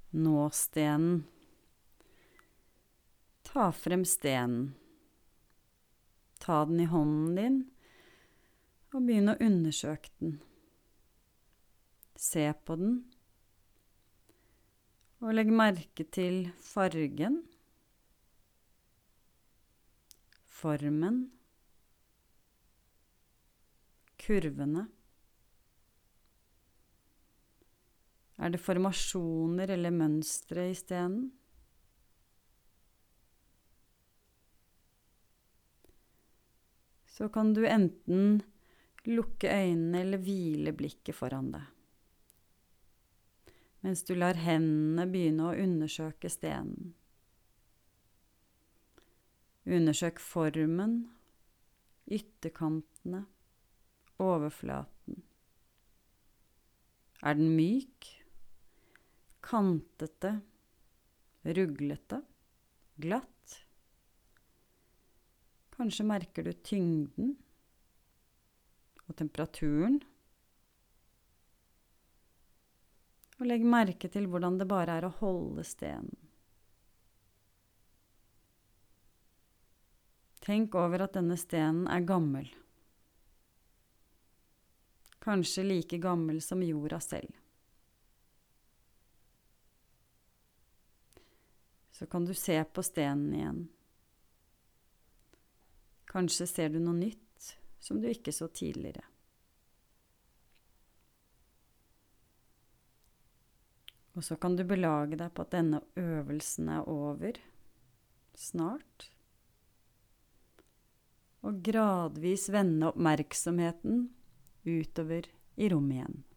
Nå stenen. Ta frem stenen. Ta den i hånden din, og begynn å undersøke den. Se på den, og legg merke til fargen, formen, kurvene. Er det formasjoner eller mønstre i stenen? Så kan du enten lukke øynene eller hvile blikket foran deg, mens du lar hendene begynne å undersøke stenen. Undersøk formen, ytterkantene, overflaten. Er den myk, kantete, ruglete, glatt? Kanskje merker du tyngden og temperaturen. Og legg merke til hvordan det bare er å holde stenen. Tenk over at denne stenen er gammel. Kanskje like gammel som jorda selv. Så kan du se på stenen igjen. Kanskje ser du noe nytt som du ikke så tidligere. Og så kan du belage deg på at denne øvelsen er over snart. Og gradvis vende oppmerksomheten utover i rommet igjen.